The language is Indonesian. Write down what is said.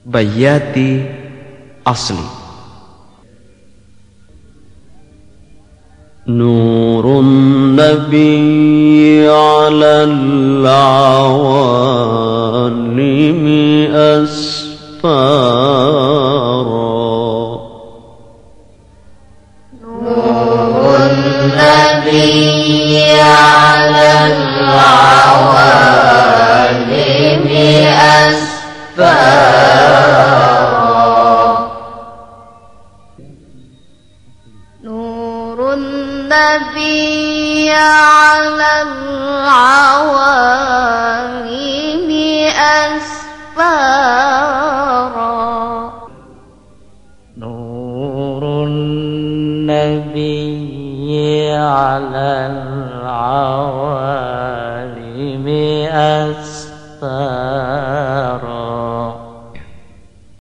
Bayati asli. Nurun Nabi alal awalimi asfara. Nurun Nabi alal awalimi asfara. Nabi alal awalimi asfara. Nurun Nabi alal awalimi asfara.